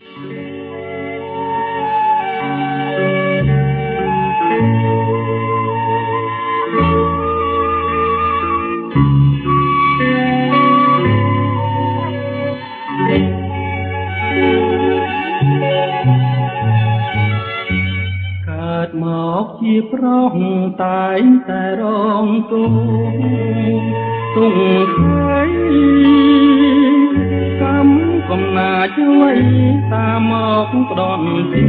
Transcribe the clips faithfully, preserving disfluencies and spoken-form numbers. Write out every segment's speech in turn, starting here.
កើតមកជាប្រុសតែងតែរងទុក្ខទុំໄខកម្មកំណាចអ្វីតាមមកផ្ដន់ទី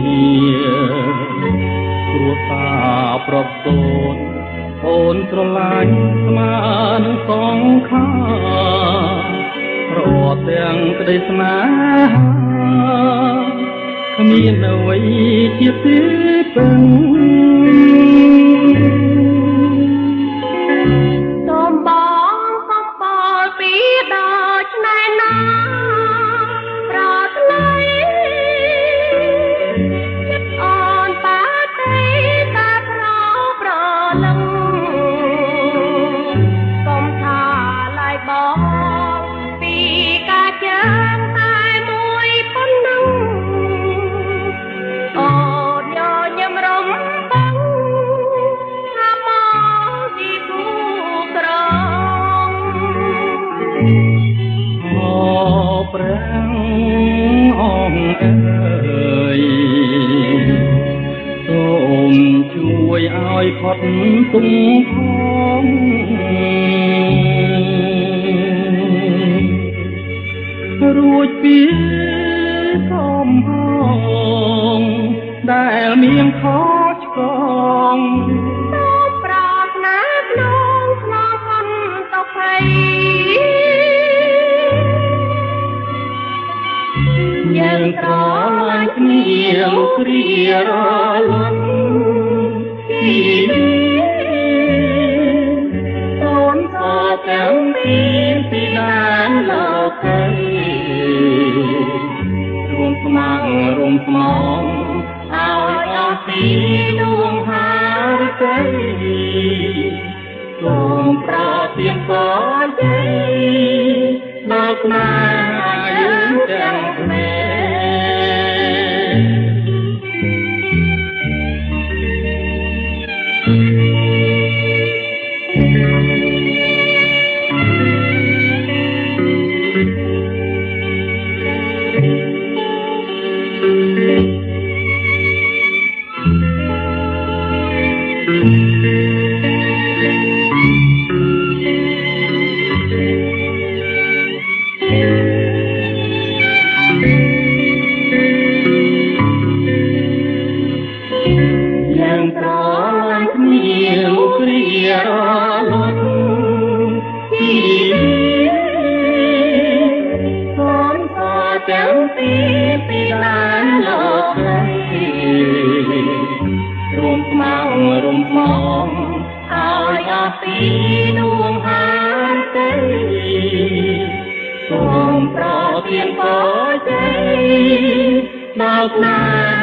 គ្រួសារប្រពន្ធអូនស្រឡាញ់ស្មើនឹងសងខារត់ទាំងក្តីស្នេហាគ្មានអ្វីជាទីពឹងសូមបងកំបោលពីដល់ឆ្នេរណាប្រថ្លៃចិត្តអូនបាតីតែប្រប្រលឹងកុំថាឡាយបងពីការចាងតែមួយប៉ុណ្ណឹងអូនញញឹមរំបងថាមកទីគូក្រងអូព្រះអង្គអើយសូមជួយឲ្យផុតទុំផងរួចពីសំហងដែលមានខឆ្កងសូមប្រាថ្នាក្នុងស្នងអន្តភ័យយើងត្រឡាញ់គ្នាគ្រារលត់ពីអូនសទាំងពីពីដានលោកីរួមស្មងរួមស្មងឲ្យអស់ពីដួងហារិកៃសូមប្រទានពរជ័យដល់ស្នេហាយើងទាំងគ្នាយើងត្រឡាញ់គ្នាគ្រារលត់ពីសូមសទាំងពីពីដានលោកីរួមស្មងរួមស្មងឲ្យអស់ពីដួងហារិកៃសូមប្រទានពរជ័យដល់ស្នេ